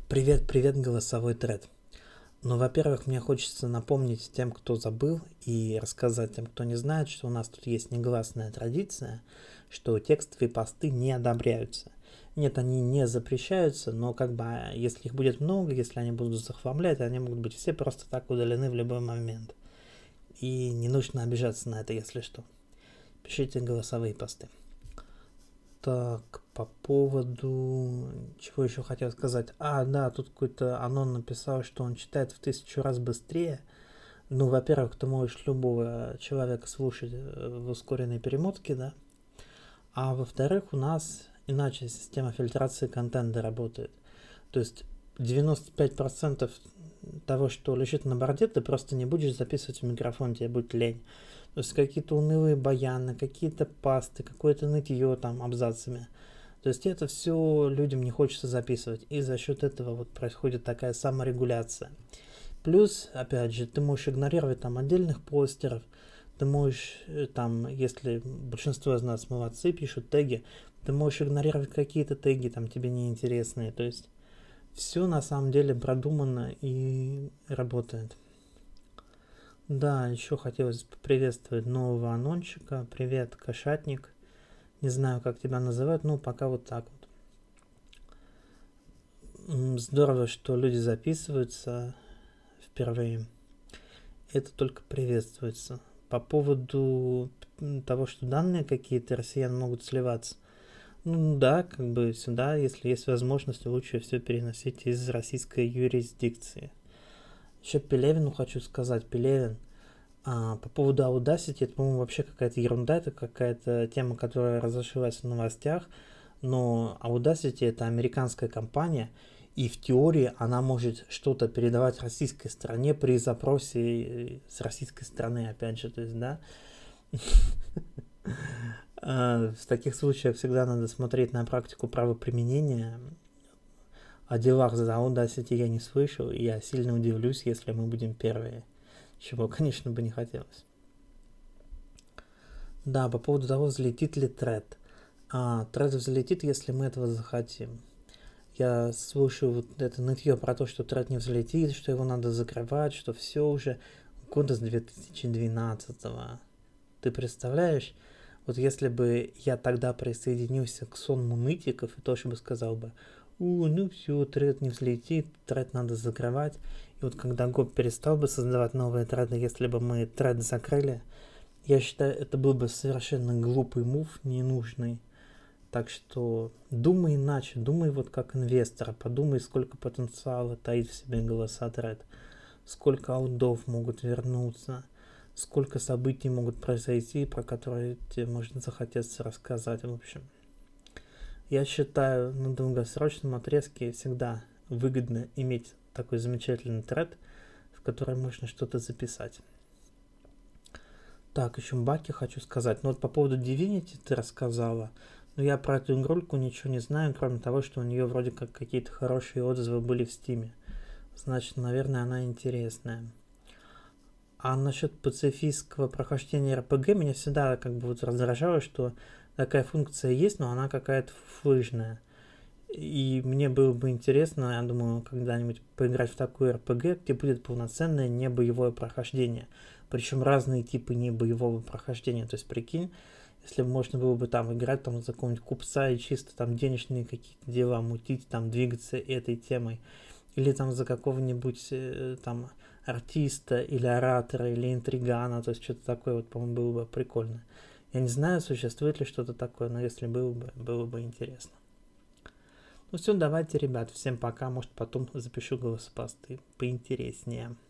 Привет, голосовой тред. Ну, во-первых, мне хочется напомнить тем, кто забыл, и рассказать тем, кто не знает, что у нас тут есть негласная традиция, что текстовые посты не одобряются. Нет, они не запрещаются, но если их будет много, если они будут захламлять, они могут быть все просто так удалены в любой момент. И не нужно обижаться на это, если что. Пишите голосовые посты. Так, по поводу... Чего еще хотел сказать? Да, тут какой-то анон написал, что он читает в 1000 раз быстрее. Ну, во-первых, ты можешь любого человека слушать в ускоренной перемотке, да? А во-вторых, у нас иначе система фильтрации контента работает. То есть 95% того, что лежит на борде, ты просто не будешь записывать в микрофон, тебе будет лень. То есть какие-то унылые баяны, какие-то пасты, какое-то нытье там абзацами. То есть это все людям не хочется записывать. И за счет этого вот происходит такая саморегуляция. Плюс, опять же, ты можешь игнорировать там отдельных постеров. Ты можешь там, если большинство из нас молодцы, пишут теги, ты можешь игнорировать какие-то теги, там тебе неинтересные. То есть все на самом деле продумано и работает. Да, еще хотелось поприветствовать нового анончика. Привет, кошатник. Не знаю, как тебя называют, но пока вот так вот. Здорово, что люди записываются впервые. Это только приветствуется. По поводу того, что данные какие-то россиян могут сливаться. Ну да, сюда, если есть возможность, лучше все переносить из российской юрисдикции. Еще Пелевину хочу сказать. Пелевин, по поводу Audacity, это, по-моему, вообще какая-то ерунда, это какая-то тема, которая разошлась в новостях, но Audacity это американская компания, и в теории она может что-то передавать российской стороне при запросе с российской стороны, опять же, то есть, да. В таких случаях всегда надо смотреть на практику правоприменения. О делах за Audacity я не слышал, и я сильно удивлюсь, если мы будем первые. Чего, конечно, бы не хотелось. Да, по поводу того, взлетит ли тред. Тред взлетит, если мы этого захотим. Я слушаю вот это нытье про то, что тред не взлетит, что его надо закрывать, что все уже года с 2012-го. Ты представляешь? Вот если бы я тогда присоединился к сонму нытиков и тоже бы сказал бы, ну все, тред не взлетит, тред надо закрывать. И вот когда Гоп перестал бы создавать новые треды, если бы мы тред закрыли, я считаю, это был бы совершенно глупый мув, ненужный. Так что думай иначе, думай вот как инвестор, подумай, сколько потенциала таит в себе голоса тред, сколько аудов могут вернуться, сколько событий могут произойти, про которые тебе может захотеться рассказать. В общем, я считаю, на долгосрочном отрезке всегда выгодно иметь такой замечательный тред, в который можно что-то записать. Так, еще Баки хочу сказать. Ну вот по поводу Divinity ты рассказала. Но я про эту игрульку ничего не знаю, кроме того, что у нее вроде как какие-то хорошие отзывы были в Стиме. Значит, наверное, она интересная. А насчет пацифистского прохождения РПГ меня всегда вот раздражало, что такая функция есть, но она какая-то флыжная. И мне было бы интересно, я думаю, когда-нибудь поиграть в такую РПГ, где будет полноценное небоевое прохождение. Причем разные типы небоевого прохождения. То есть, прикинь, если можно было бы там играть там за какого-нибудь купца и чисто там денежные какие-то дела мутить, там двигаться этой темой. Или там за какого-нибудь там артиста, или оратора, или интригана. То есть, что-то такое, вот, по-моему, было бы прикольно. Я не знаю, существует ли что-то такое, но если было бы интересно. Ну все, давайте, ребят, всем пока, может потом запишу голосопосты поинтереснее.